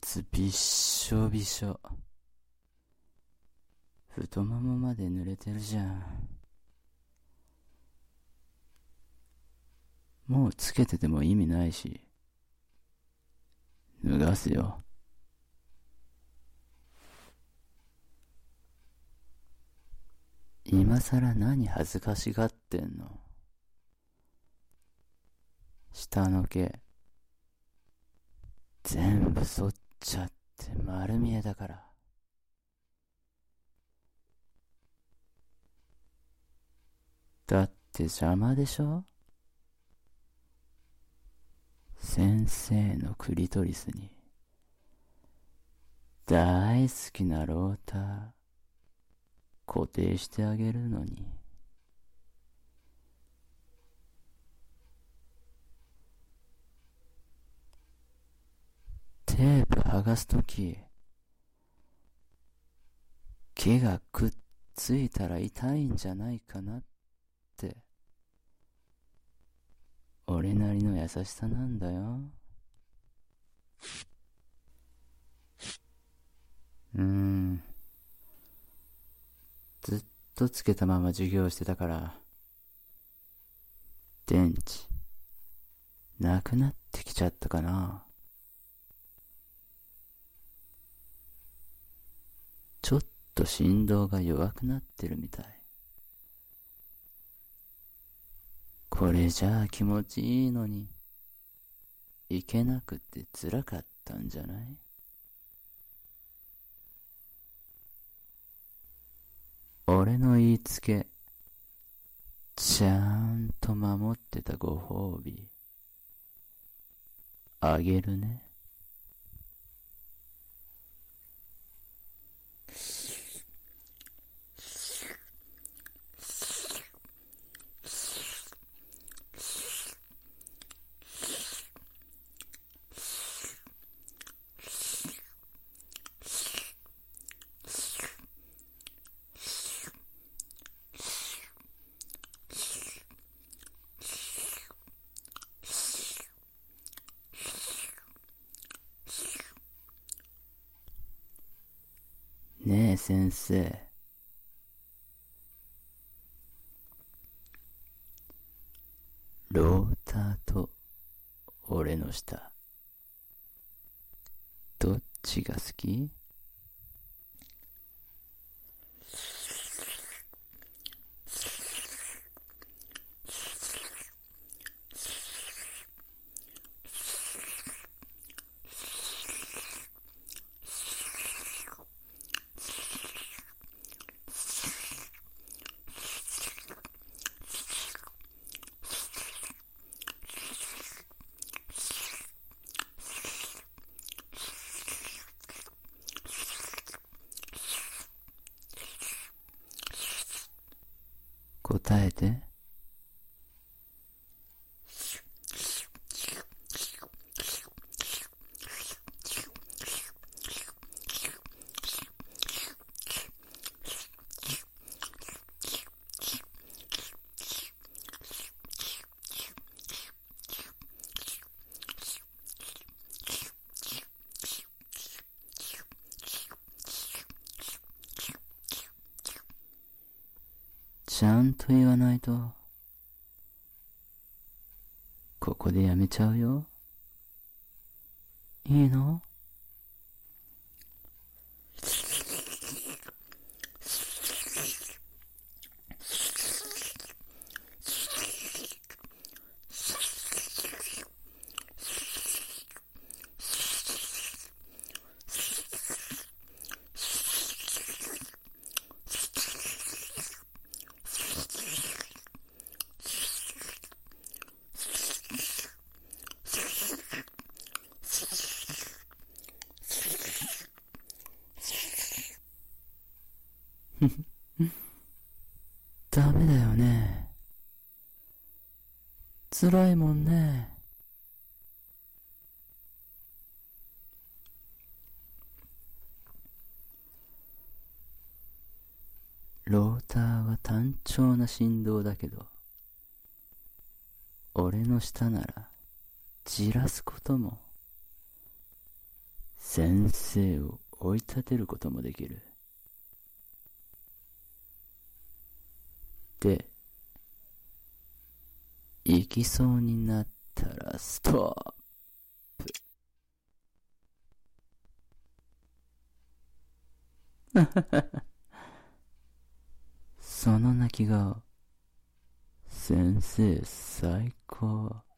ツびっしょびしょ。太ももまで濡れてるじゃん。もうつけてても意味ないし、脱がすよ。今さら何恥ずかしがってんの。下の毛全部剃っちゃって丸見えだから。だって邪魔でしょ。先生のクリトリスに大好きなローター固定してあげるのに。テープ剥がすとき、毛がくっついたら痛いんじゃないかなって、俺なりの優しさなんだよ。ずっとつけたまま授業してたから、電池なくなってきちゃったかな。ちょっと振動が弱くなってるみたい。これじゃあ気持ちいいのに、いけなくて辛かったんじゃない？俺の言いつけ、ちゃんと守ってたご褒美、あげるね。ねえ先生、ローターと俺の舌、どっちが好き？答えて。ちゃんと言わないと、ここでやめちゃうよ。いいの？ダメだよね。辛いもんね。ローターは単調な振動だけど、俺の舌ならじらすことも先生を追い立てることもできる。で、行きそうになったらストップ。その泣き顔、先生最高。